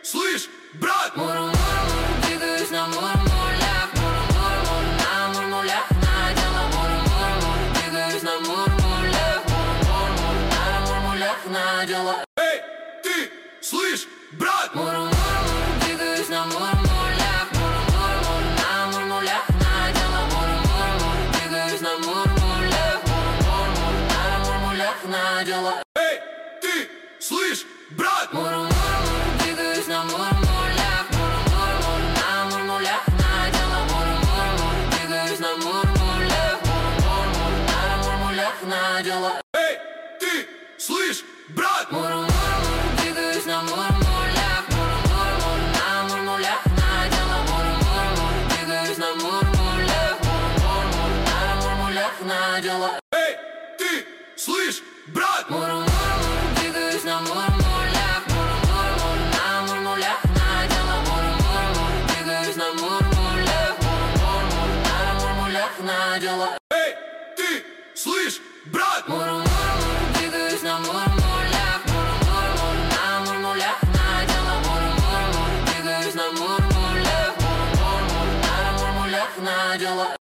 слышь, брат? Мур-мур-мур, двигаюсь на мур-мурлях. Мур-мур-мур, на мур-мулях надела. Мур-мур-мур, двигаюсь на мур-мурлях. Мур-мур-мур, на мур-мулях надела. Эй, ты, слышь, брат? Мур-мур-мур, двигаюсь на мур-мурлях. Мур-мур-мур, на мур-мулях надела. Мур-мур-мур, двигаюсь на мур-мурлях. Мур-мур-мур, на мур-мулях надела. Эй, ты, слышь, брат? Мур-мур-мур, двигаюсь на мур-мурлях. Мур-мур-мур, на мур-мулях надела. Мур-мур-мур, двигаюсь на мур-мурлях. Мур-мур-мур, на мур-мулях надела. Эй, ты, слышь, брат? Мур-мур-мур, двигаюсь на мур-мурлях. Мур-мур-мур, на мур-мулях надела. Мур-мур-мур, двигаюсь на мур-мурлях. Мур-мур-мур, на мур-мулях надела. Эй, ты, слышь, брат? Мур-мур-мур, двигаюсь на мур-мурлях. Мур-мур-мур, на мур-мулях надела. Мур-мур-мур, двигаюсь на мур-мурлях. Мур-мур-мур, на мур-мулях надела. Эй, ты, слышь, брат? Мур-мур-мур, двигаюсь на мур-мурлях. Мур-мур-мур, на мур-мулях надела. Мур-мур-мур, двигаюсь на мур-мурлях. Мур-мур-мур, на мур-мулях надела.